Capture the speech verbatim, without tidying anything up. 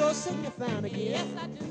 know, sing you found again. Yes, I do.